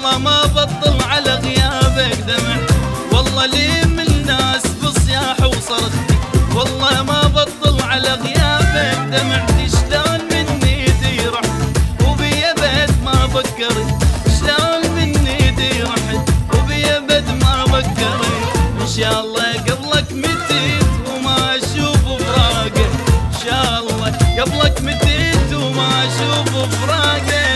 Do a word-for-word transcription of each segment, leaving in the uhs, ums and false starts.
والله ما بطل على غيابك دمع، والله لي من الناس بصياح وصرختي، والله ما بطل على غيابك دمعتي. شلون مني دي رحت وبيا بد ما فكرت، شلون مني دي رحت وبيا بد ما فكرت. ان شاء الله قبلك متيت وما اشوف فراقك، ان شاء الله قبلك متيت وما اشوف فراقك.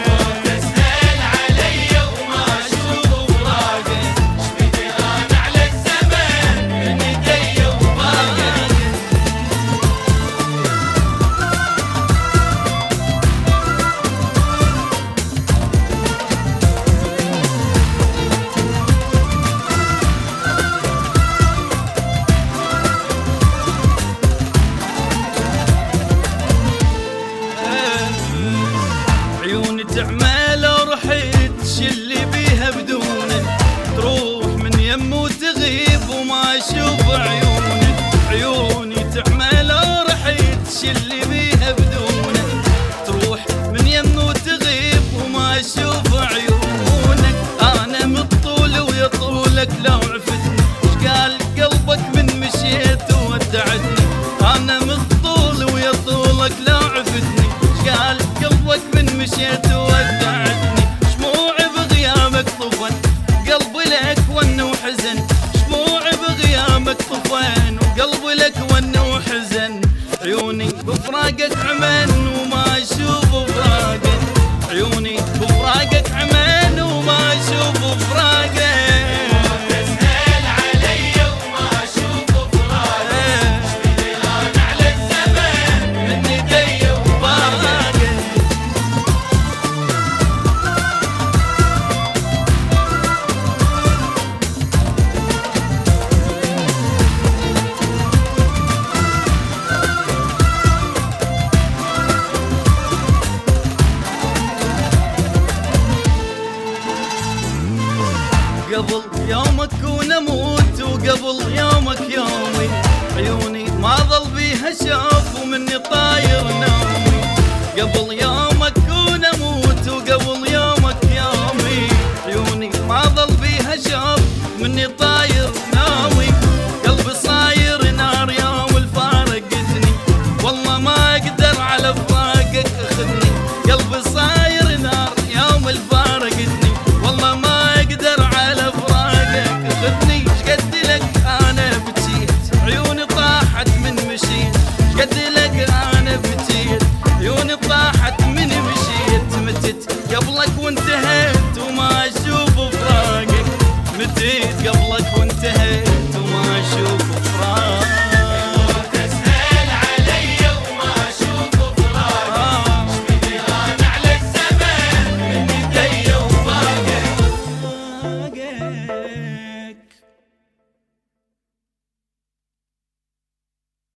تعمل ورحت شلي بيها بدونك، تروح من يم وتغيب وما اشوف عيونك. عيوني تعمل ورحت شلي بيها بدونك، تروح من يم وتغيب وما اشوف عيونك. انا مطول ويا طولك لو عفتني، ايش قال قلبك من مشيت وودعتني. انا مطول ويا طولك لو عفتني، ايش قال قلبك من مشيت ودعتني. شموعي بغيابك طفن قلبي لك ون وحزن، شموعي بغيابك طفن وقلبي لك ون وحزن. عيوني بفراقك عمن وما اشوف فراقك، عيوني بفراقك عمن وما اشوف فراقك. قبل يومك ونموت وقبل يومك يومي، عيوني ما ظل بيها شوف ومني طاير نومي. قبل يوم